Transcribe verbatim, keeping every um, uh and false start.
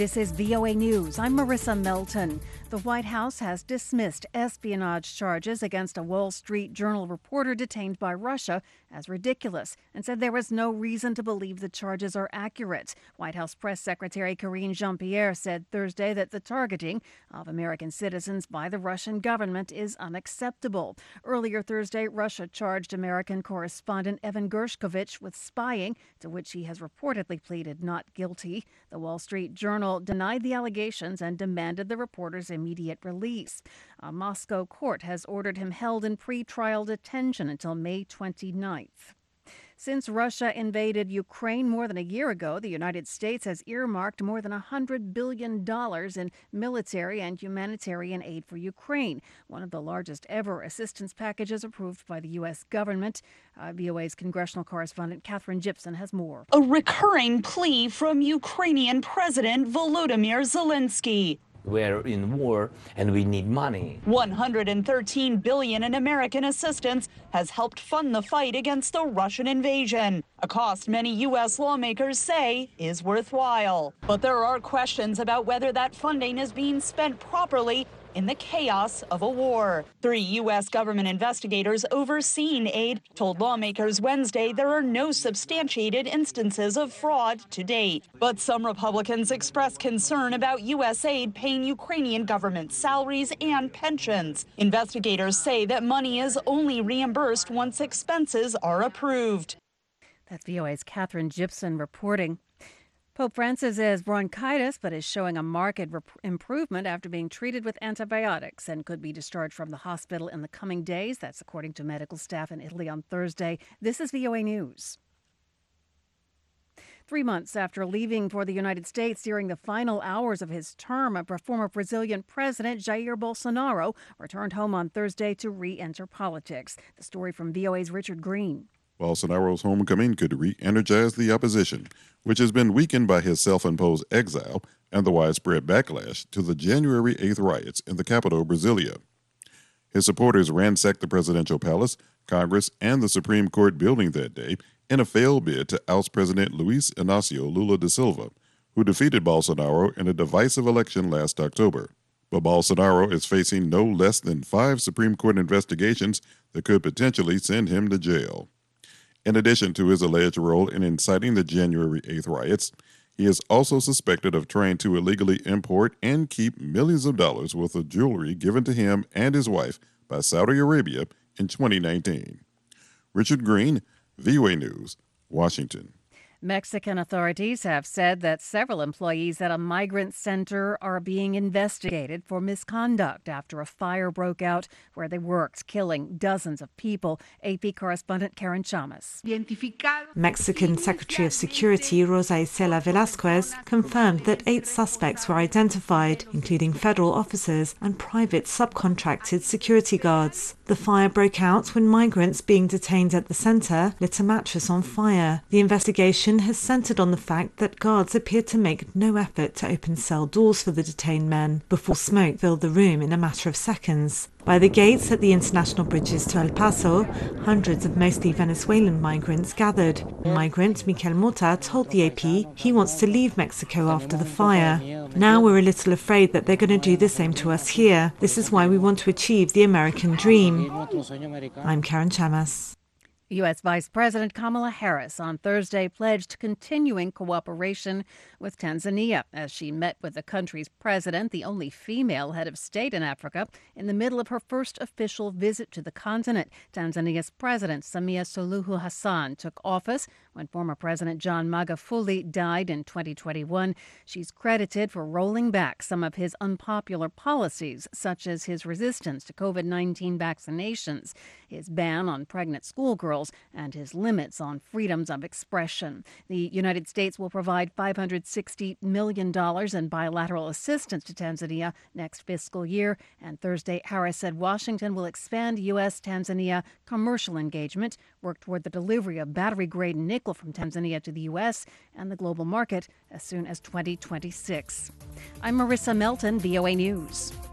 This is V O A News. I'm Marissa Melton. The White House has dismissed espionage charges against a Wall Street Journal reporter detained by Russia as ridiculous and said there was no reason to believe the charges are accurate. White House Press Secretary Karine Jean-Pierre said Thursday that the targeting of American citizens by the Russian government is unacceptable. Earlier Thursday, Russia charged American correspondent Evan Gershkovich with spying, to which he has reportedly pleaded not guilty. The Wall Street Journal denied the allegations and demanded the reporter's immediate release. A Moscow court has ordered him held in pre-trial detention until May twenty-ninth. Since Russia invaded Ukraine more than a year ago, the United States has earmarked more than one hundred billion dollars in military and humanitarian aid for Ukraine, one of the largest ever assistance packages approved by the U S government. Uh, V O A's congressional correspondent Catherine Gibson has more. A recurring plea from Ukrainian President Volodymyr Zelensky. We're in war and we need money. one hundred thirteen billion dollars in American assistance has helped fund the fight against the Russian invasion, a cost many U S lawmakers say is worthwhile. But there are questions about whether that funding is being spent properly in the chaos of a war. Three U S government investigators overseeing aid told lawmakers Wednesday there are no substantiated instances of fraud to date. But some Republicans expressed concern about U S aid paying Ukrainian government salaries and pensions. Investigators say that money is only reimbursed once expenses are approved. That's V O A's Catherine Gibson reporting. Pope Francis has bronchitis, but is showing a marked rep- improvement after being treated with antibiotics and could be discharged from the hospital in the coming days. That's according to medical staff in Italy on Thursday. This is V O A News. Three months after leaving for the United States during the final hours of his term, a former Brazilian president, Jair Bolsonaro, returned home on Thursday to re-enter politics. The story from V O A's Richard Green. Bolsonaro's homecoming could re-energize the opposition, which has been weakened by his self-imposed exile and the widespread backlash to the January eighth riots in the capital, Brasilia. His supporters ransacked the presidential palace, Congress, and the Supreme Court building that day in a failed bid to oust President Luiz Inácio Lula da Silva, who defeated Bolsonaro in a divisive election last October. But Bolsonaro is facing no less than five Supreme Court investigations that could potentially send him to jail. In addition to his alleged role in inciting the January eighth riots, he is also suspected of trying to illegally import and keep millions of dollars worth of jewelry given to him and his wife by Saudi Arabia in twenty nineteen. Richard Green, V O A News, Washington. Mexican authorities have said that several employees at a migrant center are being investigated for misconduct after a fire broke out where they worked, killing dozens of people. A P correspondent Karen Chamas. Mexican Secretary of Security Rosa Isela Velasquez confirmed that eight suspects were identified, including federal officers and private subcontracted security guards. The fire broke out when migrants being detained at the center lit a mattress on fire. The investigation has centered on the fact that guards appeared to make no effort to open cell doors for the detained men before smoke filled the room in a matter of seconds. By the gates at the international bridges to El Paso, hundreds of mostly Venezuelan migrants gathered. Migrant Miquel Mota told the A P he wants to leave Mexico after the fire. Now we're a little afraid that they're going to do the same to us here. This is why we want to achieve the American dream. I'm Karen Chamas. U S. Vice President Kamala Harris on Thursday pledged continuing cooperation with Tanzania as she met with the country's president, the only female head of state in Africa, in the middle of her first official visit to the continent. Tanzania's President Samia Suluhu Hassan took office when former President John Magufuli died in twenty twenty-one. She's credited for rolling back some of his unpopular policies, such as his resistance to covid nineteen vaccinations, his ban on pregnant schoolgirls, and his limits on freedoms of expression. The United States will provide five hundred sixty million dollars in bilateral assistance to Tanzania next fiscal year. And Thursday, Harris said Washington will expand U S Tanzania commercial engagement, work toward the delivery of battery-grade nickel from Tanzania to the U S and the global market as soon as twenty twenty-six. I'm Marissa Melton, V O A News.